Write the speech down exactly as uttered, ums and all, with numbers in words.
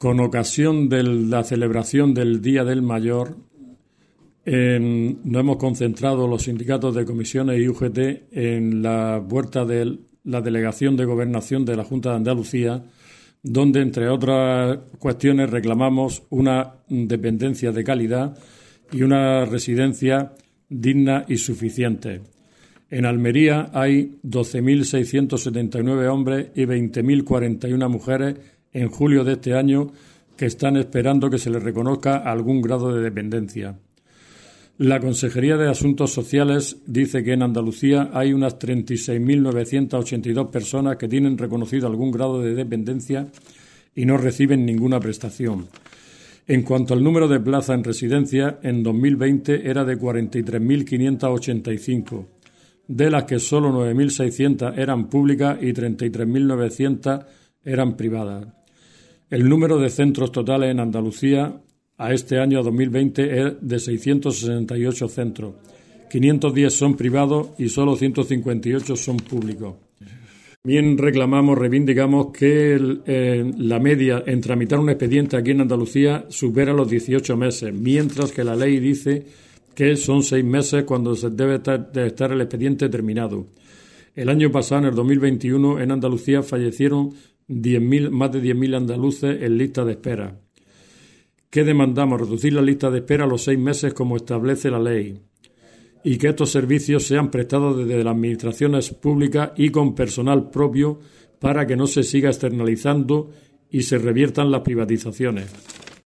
Con ocasión de la celebración del Día del Mayor, en, nos hemos concentrado los sindicatos de comisiones y U G T en la puerta de la Delegación de Gobernación de la Junta de Andalucía, donde, entre otras cuestiones, reclamamos una dependencia de calidad y una residencia digna y suficiente. En Almería hay doce mil seiscientos setenta y nueve hombres y veinte mil cuarenta y una mujeres en julio de este año que están esperando que se les reconozca algún grado de dependencia. La Consejería de Asuntos Sociales dice que en Andalucía hay unas treinta y seis mil novecientas ochenta y dos personas que tienen reconocido algún grado de dependencia y no reciben ninguna prestación. En cuanto al número de plazas en residencia, en dos mil veinte era de cuarenta y tres mil quinientas ochenta y cinco, de las que solo nueve mil seiscientas eran públicas y treinta y tres mil novecientas eran privadas. El número de centros totales en Andalucía a este año dos mil veinte es de seiscientos sesenta y ocho centros. quinientos diez son privados y solo ciento cincuenta y ocho son públicos. También reclamamos, reivindicamos que el, eh, la media en tramitar un expediente aquí en Andalucía supera los dieciocho meses, mientras que la ley dice que son seis meses cuando se debe estar, debe estar el expediente terminado. El año pasado, en el dos mil veintiuno, en Andalucía fallecieron diez mil, más de diez mil andaluces en lista de espera. ¿Qué demandamos? Reducir la lista de espera a los seis meses como establece la ley y que estos servicios sean prestados desde las administraciones públicas y con personal propio para que no se siga externalizando y se reviertan las privatizaciones.